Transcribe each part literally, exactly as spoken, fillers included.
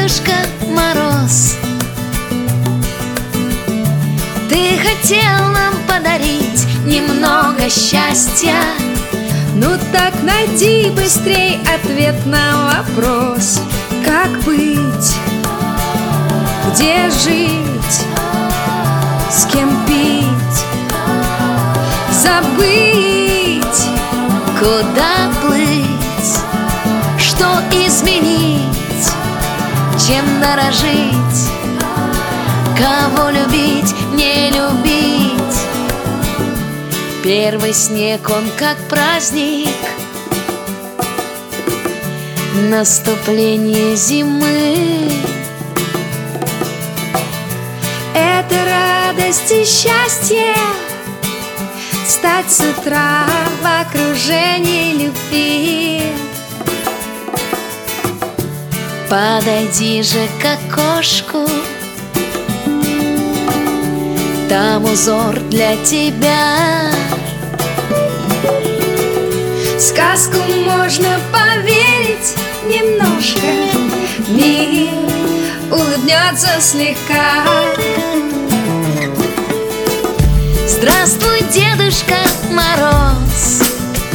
Дедушка Мороз, ты хотел нам подарить немного счастья. Ну так найди быстрей ответ на вопрос: как быть, где жить, с кем пить, забыть, куда плыть, что изменить, чем дорожить, кого любить, не любить. Первый снег, он как праздник, наступление зимы. Это радость и счастье стать с утра в окружении любви. Подойди же к окошку, там узор для тебя. В сказку можно поверить немножко, мир улыбнется слегка. Здравствуй, Дедушка Мороз,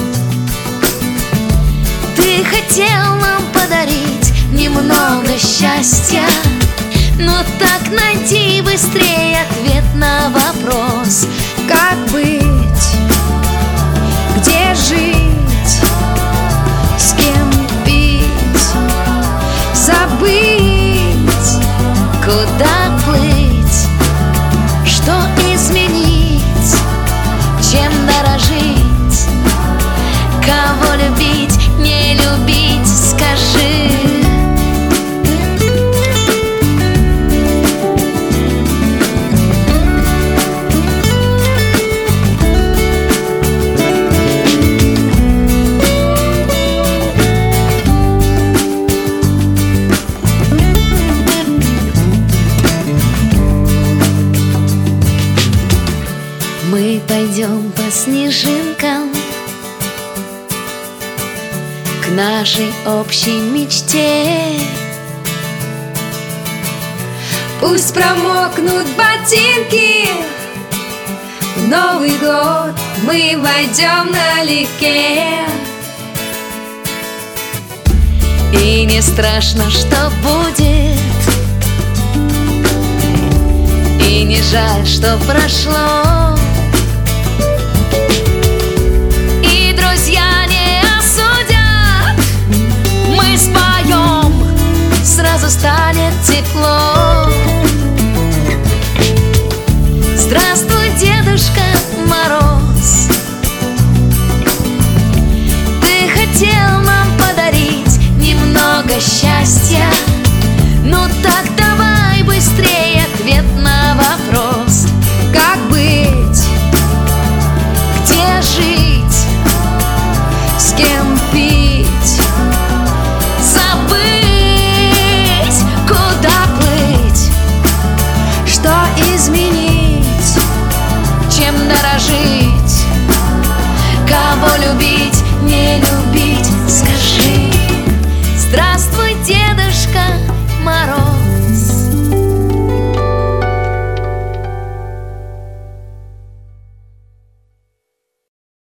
ты хотел нам подарить немного счастья. Но так найди быстрее ответ на вопрос: как быть, где жить, с кем пить, забыть, куда плыть, что изменить, чем дорожить, кого любить, не любить, скажи. Мы пойдем по снежинкам к нашей общей мечте. Пусть промокнут ботинки, в Новый год мы войдем налегке. И не страшно, что будет, и не жаль, что прошло. Сразу станет тепло. Здравствуй, Дедушка Мороз, ты хотел нам подарить немного счастья. Ну так давай быстрее ответ на вопрос: как быть, где жить, с кем пить, забыть, изменить, чем дорожить,